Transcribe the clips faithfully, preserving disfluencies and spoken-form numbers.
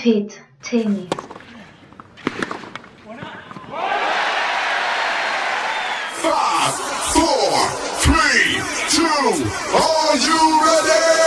Faith, Tammy. Five, four, three, two, are you ready?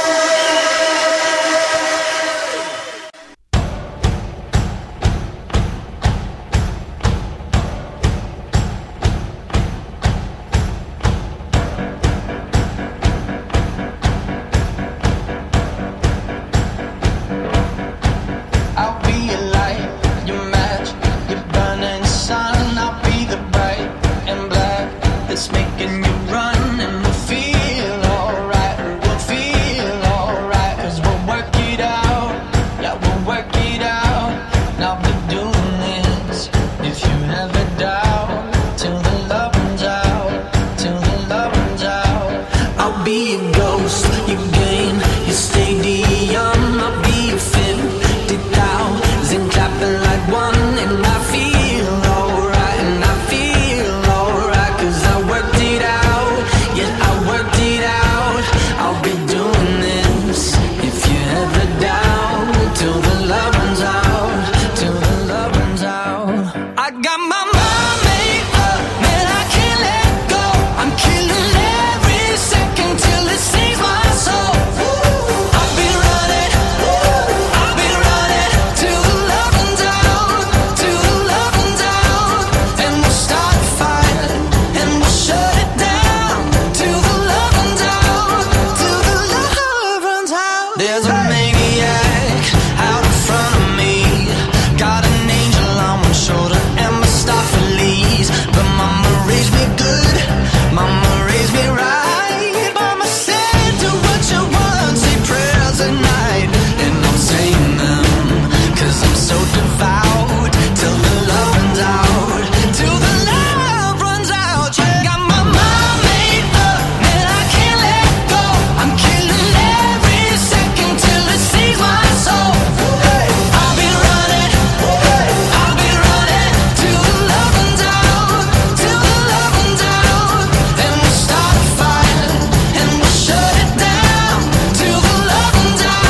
I'll be your light, your match, your burning sun. I'll be the bright and black that's making you run, and we'll feel alright. We'll feel alright, cause we'll work it out. Yeah, we'll work it out. And I'll be doing this if you have a doubt, till the love runs out, till the love runs out. I'll be your ghost, your game, your stadium. I'll be your fin. And clapping like one, and I feel alright, and I feel alright, cause I worked it out, yeah, I worked it out. I'll be doing this if you ever doubt, till the love runs out, till the love runs out. I got my mind made up, man, I can't let go. I'm killing every second till it saves my soul. I've been running, I've been running till the love runs out, till the love runs out. And we'll start a fire, and we'll shut it down, till the love runs out, till the love runs out. There's a maniac out in front of me, got an angel on one shoulder and Mephistopheles. But mama raised me good, mama raised me right. Mama said, do what you want, say prayers at night. And I'm saying them, cause I'm so devout, till the love runs out, till the love runs out. Yeah, got my mind made up, man, I can't let go. I'm killing every second till it saves my soul. Hey, I've been running, I've been running till the love runs out, till the love runs out. And we'll start a fire, and we'll shut it down, till the love runs out,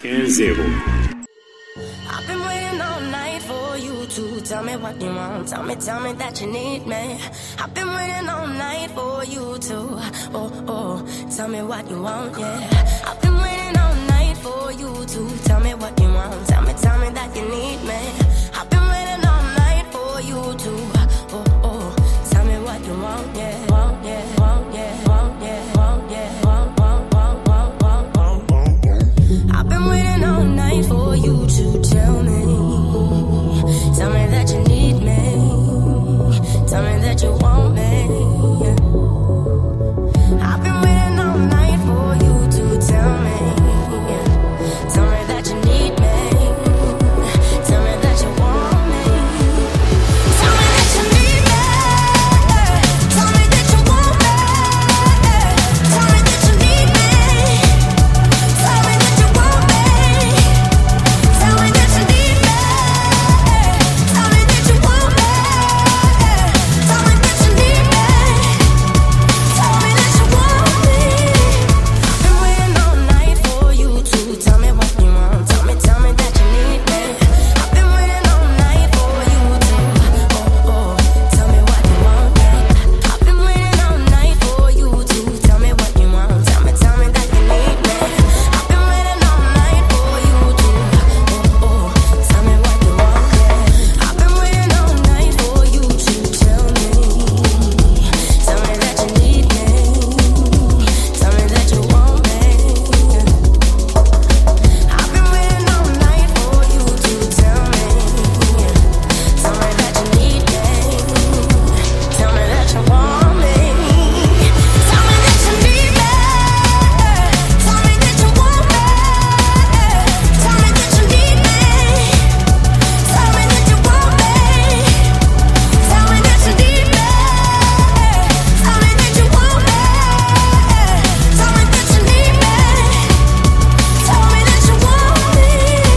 Gazebo. I've been waiting all night for you to tell me what you want. Tell me, tell me that you need me. I've been waiting all night for you to, oh, oh, tell me what you want, yeah. I've been waiting all night for you to tell me what you want. Tell me, tell me that you need me. I've been waiting all night for you to, oh, oh, tell me what you want, yeah. Want, yeah, want, yeah, want, yeah, want, yeah, want, want, want, want, want, want. I've been waiting all night for you to tell me. Tell me that you need me. Tell me that you want me. I've been waiting all night for you to tell me. Tell me that you need me. Tell me that you want me. Tell me that you need me. Tell me that you want me. Tell me that you need me. Tell me that you want me. Tell me that you need me. Tell me that you want me. Tell me that you need me. Tell me that you want me. I've been waiting all night for you to tell me what you want. Tell me, tell me that you need me. I've been waiting all night for you to, oh, oh, tell me what you want, yeah. I've been waiting all night for you to tell me what you want. Tell me, tell me that you need me. I've been waiting all night for you to, oh, oh, tell me what you want, yeah. I've been waiting all night for you to tell me. Tell me that you need me. Tell me that you want me. I've been waiting all night for you to tell me. Tell me that you need me. Tell me that you want me. Tell me that you need me. Tell me that you want me. Tell me that you need me. Tell me that you want me. Tell me that you need me. Tell me that you want me. Tell me that you need me. Tell me that you want me.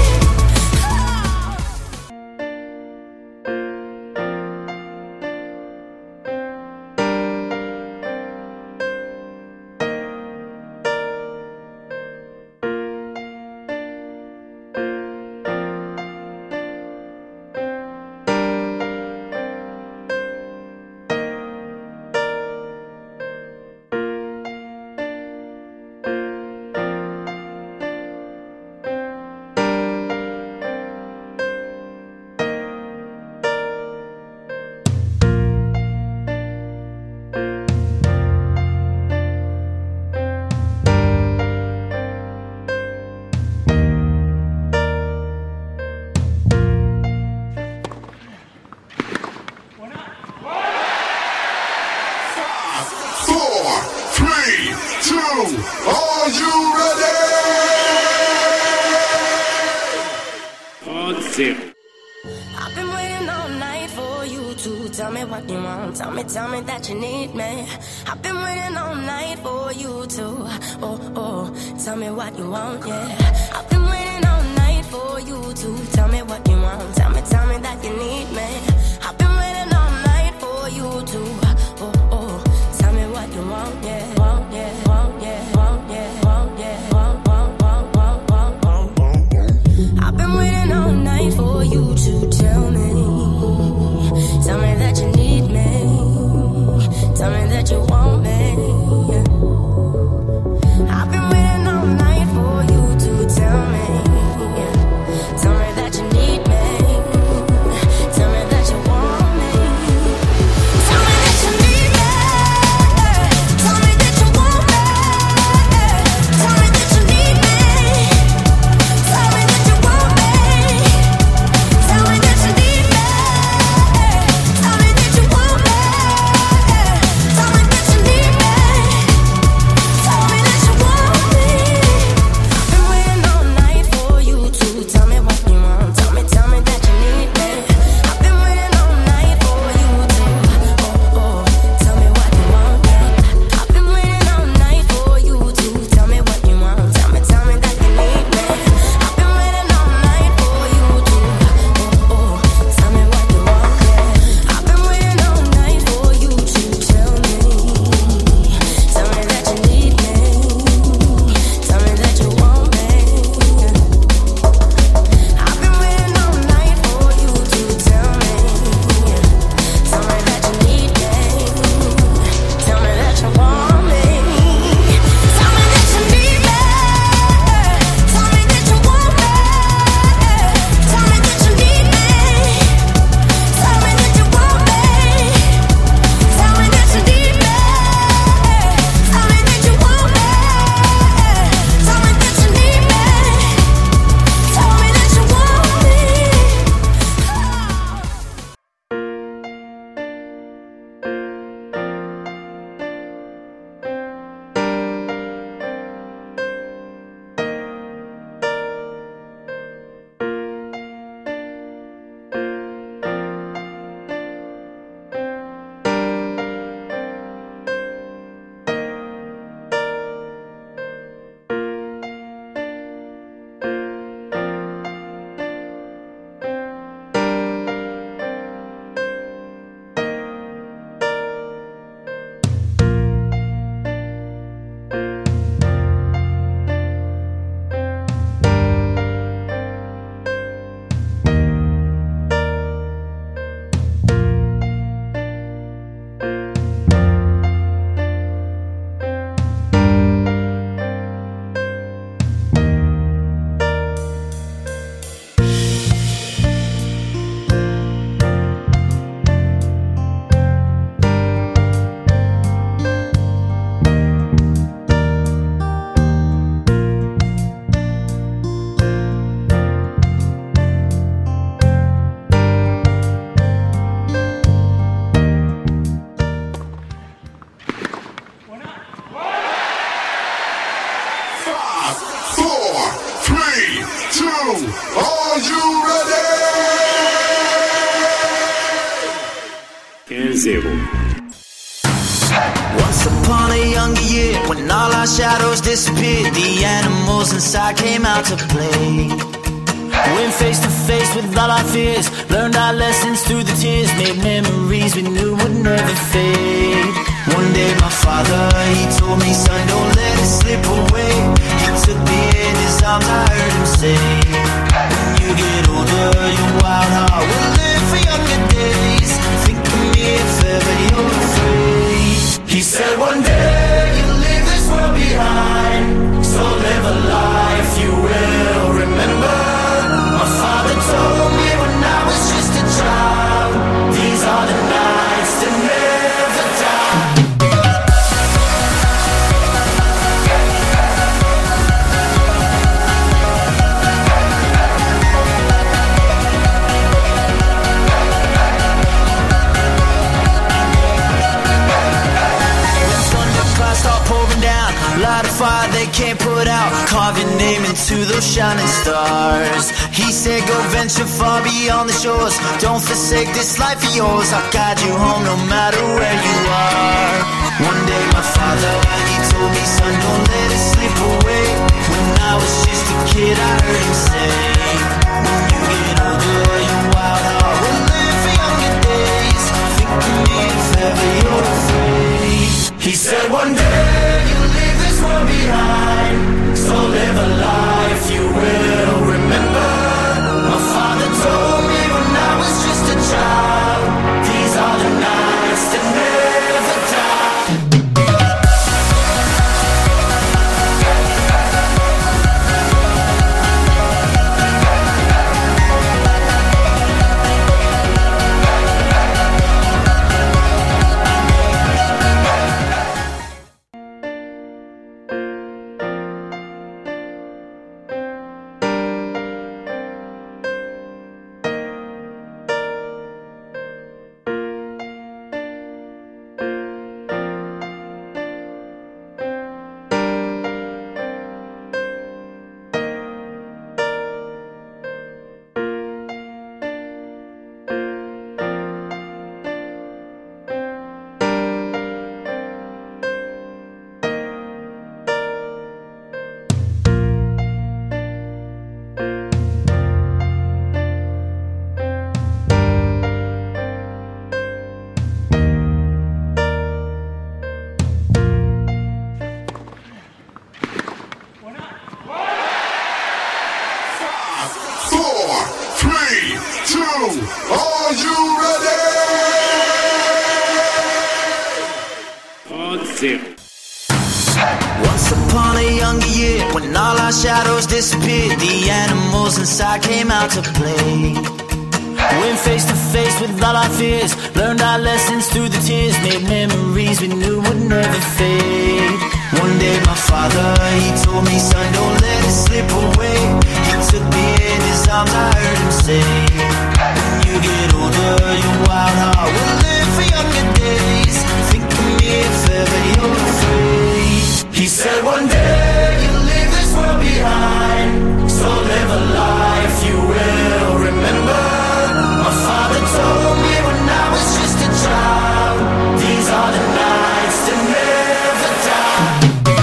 Four, three, two, are you ready? Gazebo. I've been waiting all night for you to tell me what you want. Tell me, tell me that you need me. I've been waiting all night for you to, oh, oh, tell me what you want, yeah. I've been waiting all night for you to tell me what you want. Tell me, tell me that you need me. I've been waiting all night for you to, oh, oh, tell me what you want, yeah. Want, yeah, want, yeah, want, yeah, want, yeah, want, want, want, want, want, want, want. I've been waiting all night for you to tell me. Tell me that you need me. Tell me that you want me. I've been waiting all night for you to tell me. Tell me that you need me. Tell me that are you ready? Once upon a younger year, when all our shadows disappeared, the animals inside came out to play. Went face to face with all our fears, learned our lessons through the tears, made memories we knew would never fade. One day my father, he told me, son, don't let it slip away. He took me in his arms, I heard him say, when you get older, your wild heart will live for younger days. Think of me if ever you're afraid. He said one day you'll leave this world behind, so live a life you will remember. My father told me when I was just a child, these are the nights that never die. When thunderclouds start pouring down, light a fire they can't put out, carve your name into those shining stars. He said go venture far beyond the shores, don't forsake this life of yours, I'll guide you home no matter where you are. One day my father, he told me, son, don't let it slip away. When I was just a kid I heard him say, when you get older your wild heart will live for younger days. Think of me if ever you're afraid. He said one day you'll leave this world behind, so live a life you will remember. My father told me when I was just a child, these are the nights that never die. Four, three, two, are you ready? Once upon a younger year, when all our shadows disappeared, the animals inside came out to play. Went face to face with all our fears, learned our lessons through the tears, made memories we knew would never fade. One day my father, he told me, son, don't let it slip away. He took me in his arms, I heard him say, when you get older your wild heart will live for younger days. Think of me if ever you're afraid. He said one day you'll leave this world behind, so live a life you will remember. My father told me when I was just a child, these are the nights that never die.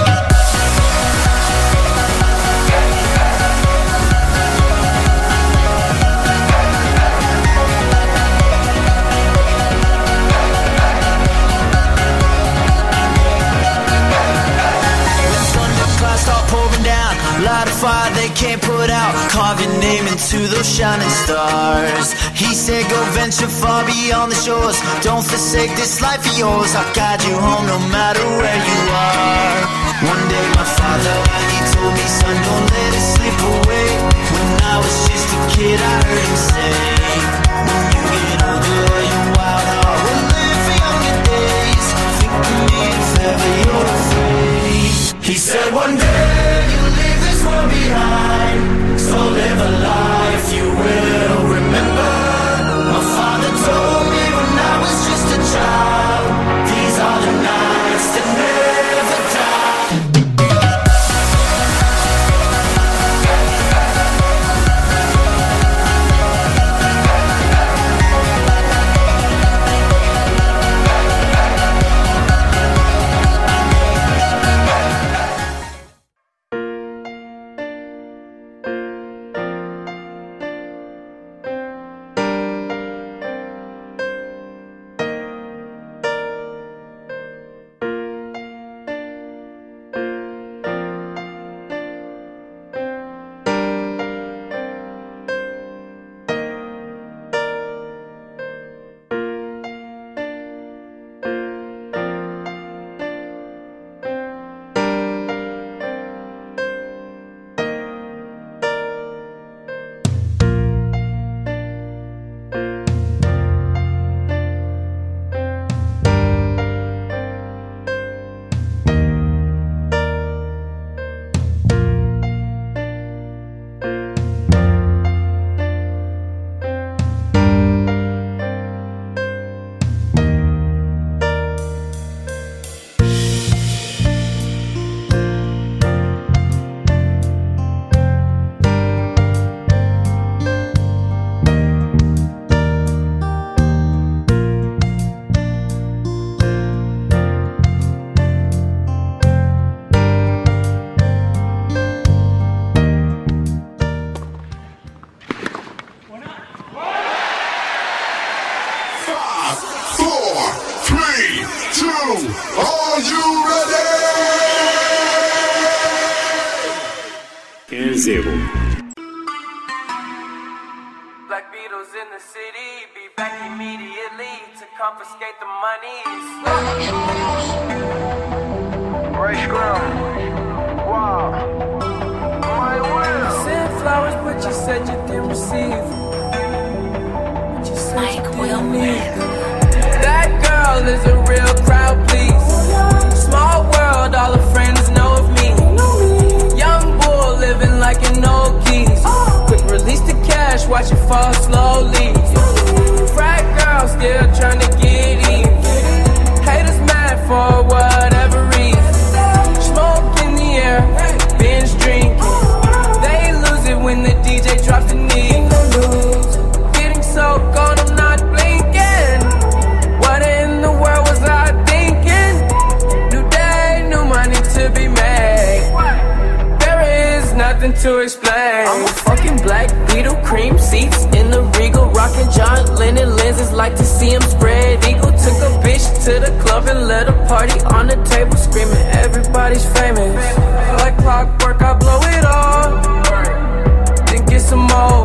Start pouring down, light a fire they can't put out, carve your name into those shining stars. He said go venture far beyond the shores, don't forsake this life of yours, I'll guide you home no matter where you are. One day my father, he told me, son, don't let it slip away. When I was just a kid I heard him say, when you get older your wild heart will live for younger days. Think of me if ever you're afraid. He said one day you'll leave this world behind, so live a life you will remember. My father told me when I was just a child, these are the nights that never die. zero. Black Beatles in the city, be back immediately to confiscate the monies. Ray Scrum, wow, my will. Sent flowers, but you said you didn't receive. But you said Mike you didn't need them. That girl is a real crowd, please. Small world, all her friends know of me. Young bull living like an old keys. Quick release the cash, watch it fall slowly. Frat girl still trying to get in. Haters mad for whatever reason. Smoke in the air, binge drinking. They lose it when the D J drops the knee. Getting so gone, I'm not blinking. What in the world was I thinking? New day, new money to be made. There is nothing to explain. I'm a fucking Black Beetle, cream seats in the Regal, rockin' John Lennon lenses, like to see him spread eagle. Took a bitch to the club and let a party on the table, screaming everybody's famous. Like clockwork, I blow it all, then get some more.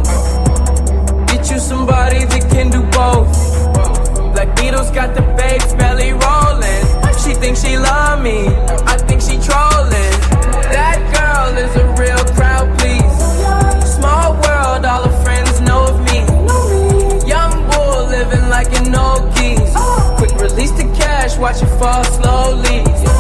Get you somebody that can do both. Black Beatles got the babes belly rolling. She thinks she love me, I think she trolling. That girl is a real crowd, please. Small world, all her friends know of me. Young bull living like an old keys. Quick release the cash, watch it fall slowly.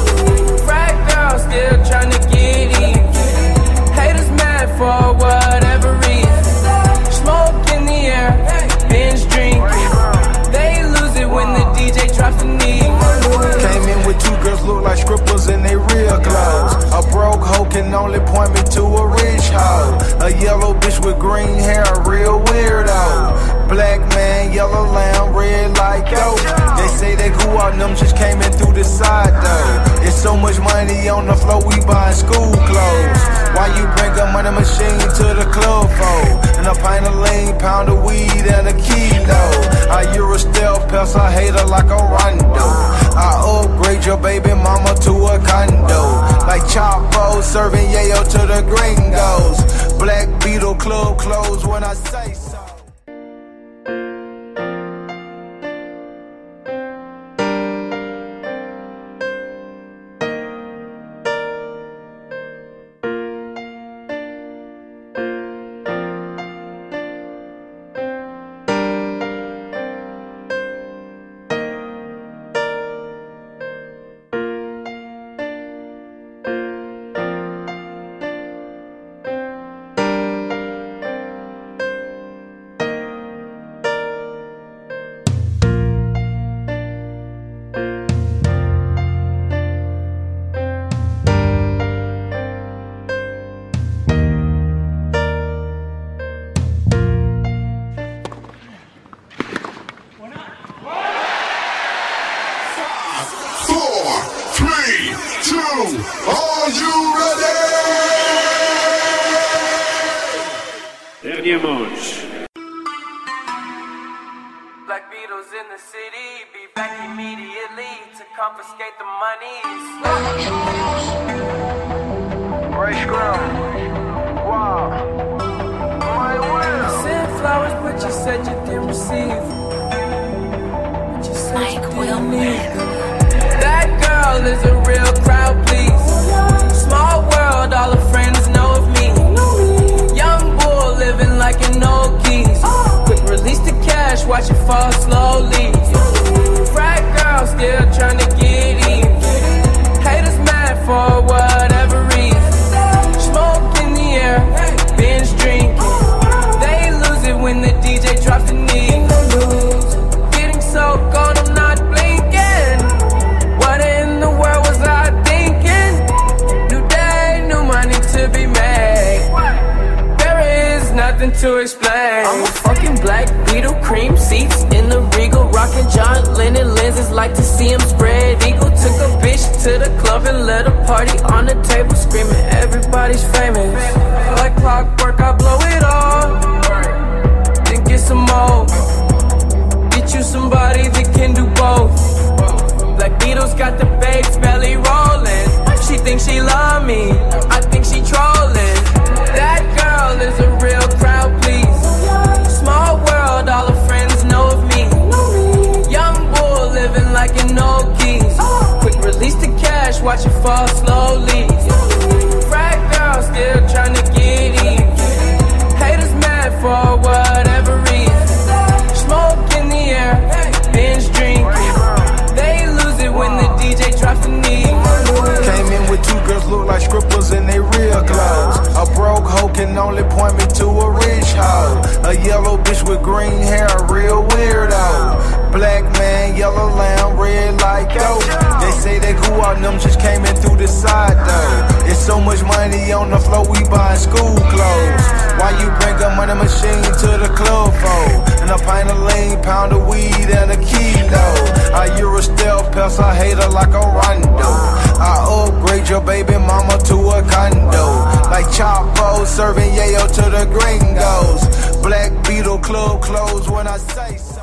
Frat girl still trying to get in. Haters mad for whatever reason. Smoke in the air, binge drinking. They lose it when the D J drops the knee. Came in with two girls look like strippers in they real clothes. A broke hoe can only point me to a rich hoe. A yellow bitch with green hair, a real weirdo. Black man, yellow lamb, red like goat. They say they grew out, them just came in through the side though. It's so much money on the floor, we buying school clothes. Why you bring a money machine to the club for? And a pint of lean, pound of weed, and a kilo. I Euro stealth pest, I hate her like a rondo. I upgrade your baby mama to a condo. Like Chapo, serving yayo to the gringos. Black Beetle club clothes when I say so. Dernier manche. Black Beatles in the city, be back immediately to confiscate the monies. Ray Scrum, wow, my will. Sent flowers, but you said you didn't receive. But you said Mike you didn't need them. That girl is a real crowd, please. Small world, all her friends know of me. Young bull living like an old keys. Quick release the cash, watch it fall slowly. Frat girl still trying to get in. Haters mad for whatever reason. Smoke in the air, binge drinking. They lose it when the D J drops the knee. Getting so gone, I'm not blinking. What in the world was I thinking? New day, new money to be made. There is nothing to explain. I'm a fucking Black Beetle, cream seats in the Regal, rockin' John Lennon lenses, like to see him spread eagle. Took a bitch to the club and let a party on the table, screaming everybody's famous. Like clockwork, I blow it all, then get some more. Get you somebody that can do both. Black Beatles got the babes belly rolling. She thinks she love me, I think she trolling. That point me to a rich hoe. A yellow bitch with green hair, a real weirdo. Black man, yellow lamb, red like dope. They say they grew out, them just came in through the side though. It's so much money on the floor, we buying school clothes. Why you bring a money machine to the club for? And a pint of lean, pound of weed, and a kilo. I Euro stealth pest, I hate her like a rondo. I upgrade your baby mama to a condo. Like Chapo, serving yayo to the gringos. Black Beetle club clothes when I say so.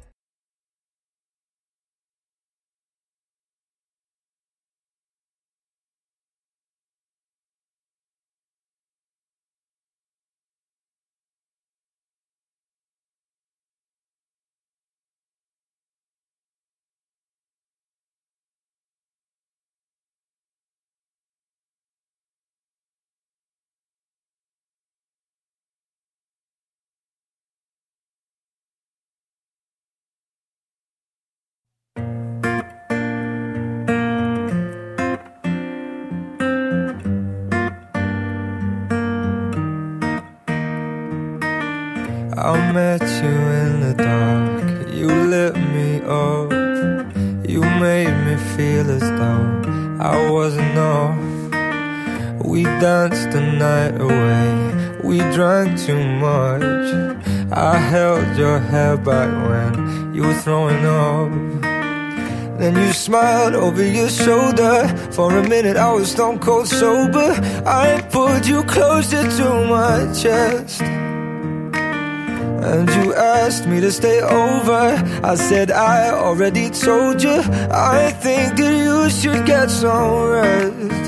I met you in the dark, you lit me up. You made me feel as though I wasn't off. We danced the night away, we drank too much. I held your hair back when you were throwing up. Then you smiled over your shoulder. For a minute I was stone cold sober. I pulled you closer to my chest, and you asked me to stay over. I said I already told you, I think that you should get some rest.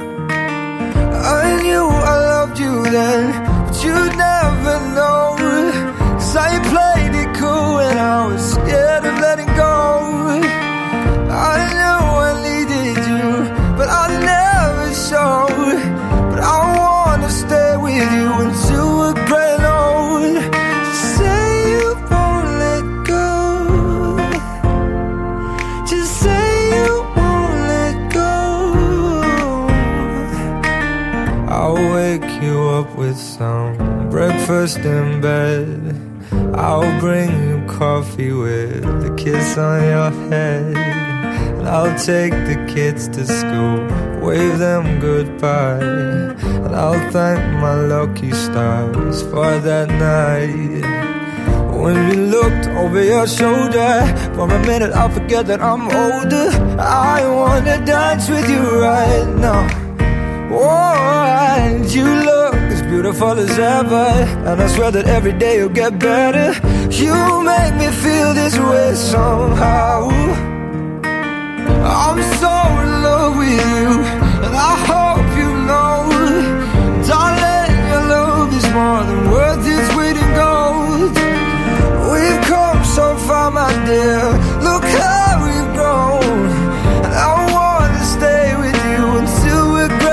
I knew I loved you then, but you'd never know. Cause I played it cool and I was scared of letting go. I knew I needed you, but I never showed. But I wanna stay with you until we're grown old. Up with some breakfast in bed. I'll bring you coffee with a kiss on your head. And I'll take the kids to school, wave them goodbye. And I'll thank my lucky stars for that night. When you looked over your shoulder, for a minute I forget that I'm older. I wanna dance with you right now. Oh, and you look as beautiful as ever, and I swear that every day you'll get better. You make me feel this way somehow. I'm so in love with you, and I hope you know, darling, your love is more than worth its weight in gold. We've come so far, my dear, look how we've grown. And I wanna stay with you until we're great.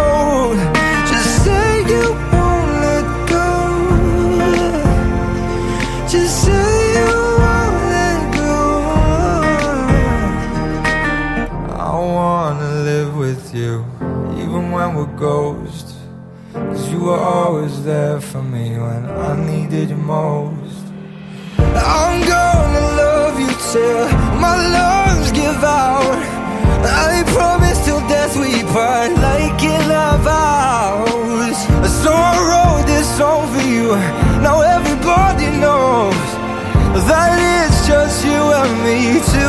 Ghost, cause you were always there for me when I needed you most. I'm gonna love you till my lungs give out. I promise till death we part, like in our vows. So I wrote this song for you, now everybody knows that it's just you and me too.